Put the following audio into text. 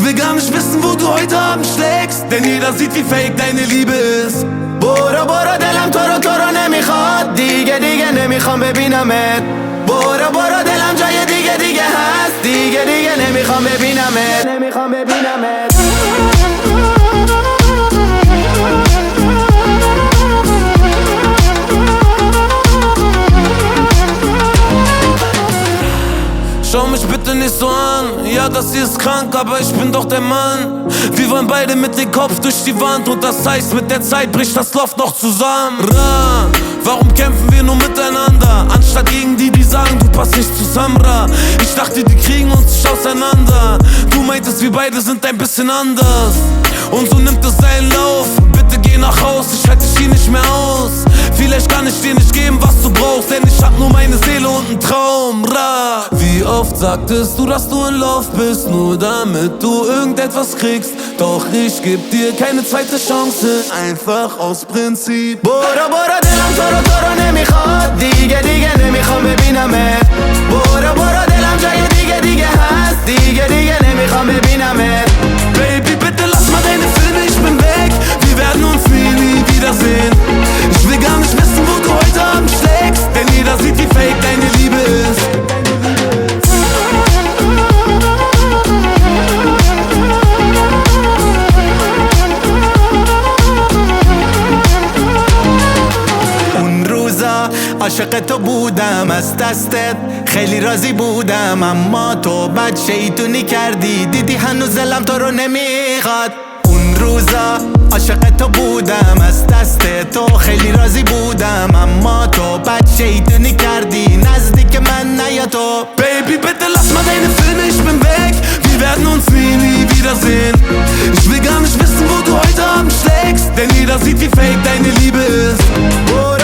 will gar nicht wissen, wo du heute Abend schlägst, denn jeder sieht, wie fake deine Liebe ist. برو برو دلم تو رو نمیخواد، دیگه نمیخوام ببینمت. برو دلم جای دیگه هست، دیگه نمیخوام ببینمت. Schau mich bitte nicht so an, ja das hier ist krank, aber ich bin doch der Mann. Wir wollen beide mit dem Kopf durch die Wand und das heißt, mit der Zeit bricht das Loft noch zusammen. Warum kämpfen wir nur miteinander, anstatt gegen die sagen, du passt nicht zusammen, Ich dachte, die kriegen uns nicht auseinander. Du meintest, wir beide sind ein bisschen anders. Und so nimmt es seinen Lauf. Bitte geh nach Haus, ich halte dich hier nicht mehr aus. Vielleicht kann ich dir nicht geben, was du brauchst, denn ich hab nur meine Seele und einen Traum, Wie oft sagtest du, dass du in Love bist, nur damit du irgendetwas kriegst. Doch ich geb dir keine zweite Chance, einfach aus Prinzip. برو دلم تو رو نمیخواد، دیگه نمیخوام ببینمت. برو دلم جای دیگه هست، دیگه نمیخوام ببینمت. Baby, bitte lass mal deine Filme, ich bin weg. Wir werden uns nie wiedersehen. Ich will gar nicht wissen, wo du heute Abend schlägst, denn jeder sieht, wie fake deine Liebe ist. عاشق تو بودم از دستت خیلی راضی بودم، اما تو بد شیطونی کردی، دیدی هنوز دلم تو رو نمیخواد. اون روزا عاشق تو بودم از دست تو خیلی راضی بودم، اما تو بد شیطونی کردی، نزدیک من نیا تو. Baby, bitte lass mal deine Filme, ich bin weg. Wir werden uns nie wiedersehen. Ich will gar nicht wissen, wo du heute Abend schlägst, denn jeder sieht, wie fake deine Liebe ist.